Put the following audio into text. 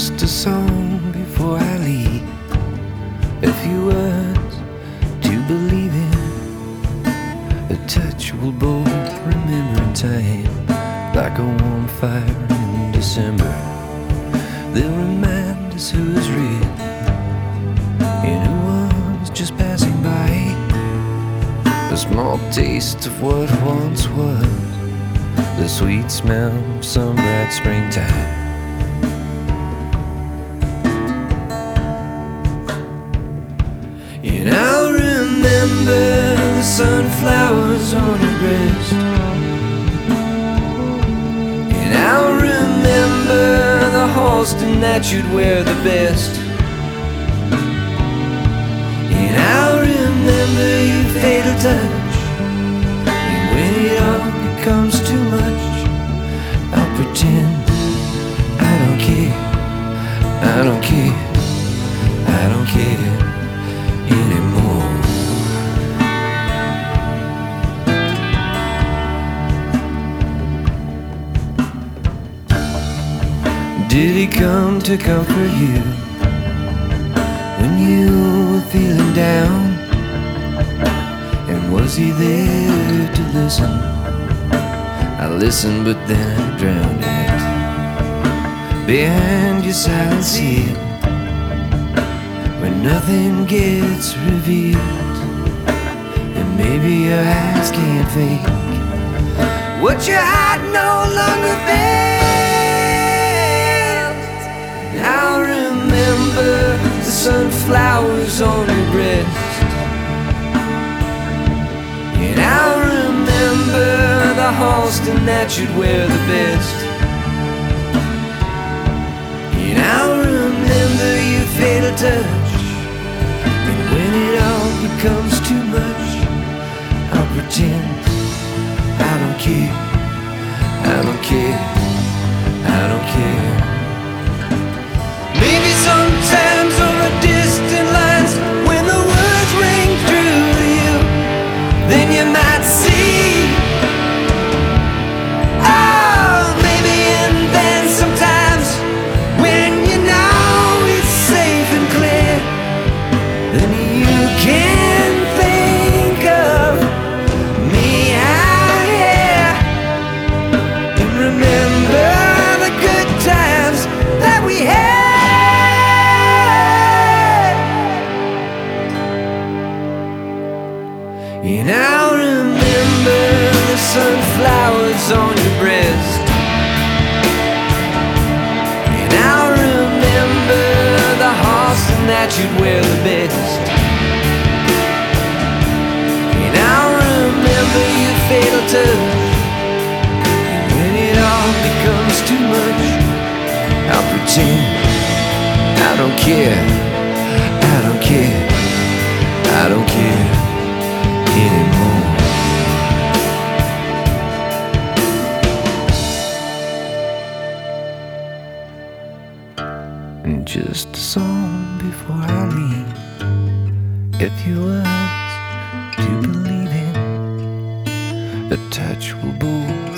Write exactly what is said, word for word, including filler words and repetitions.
just a song before I leave. A few words to believe in. A touch we'll both remember in time, like a warm fire in December. They'll remind us who is real and who was just passing by. A small taste of what once was, the sweet smell of some bright springtime. And I'll remember the sunflowers on your breast, and I'll remember the Halston that you'd wear the best, and I'll remember your fatal touch. And when it all becomes too much, I'll pretend I don't care, I don't care, I don't care anymore. Did he come to comfort you when you were feeling down? And was he there to listen? I listened, but then I drowned in it. Behind your silent seal, when nothing gets revealed, and maybe your eyes can't fake what your heart no longer feels. I'll remember the sunflowers on your breast, and I'll remember the Halston that you'd wear the best, and I'll remember your fatal touch. And when it all becomes too much, I'll pretend I don't care, I don't care, I don't care. Maybe sometimes over distant lines, when the words ring true to you, then you might see. Oh, maybe and then sometimes, when you know it's safe and clear, then you can think of me out here and remember the good times that we had. And I'll remember the sunflowers on your breast, and I'll remember the Halston that you'd wear the best, and I'll remember your fatal touch. And when it all becomes too much, I'll pretend I don't care, I don't care, I don't care anymore. And just a song before I leave, a few words to believe in, a touch will both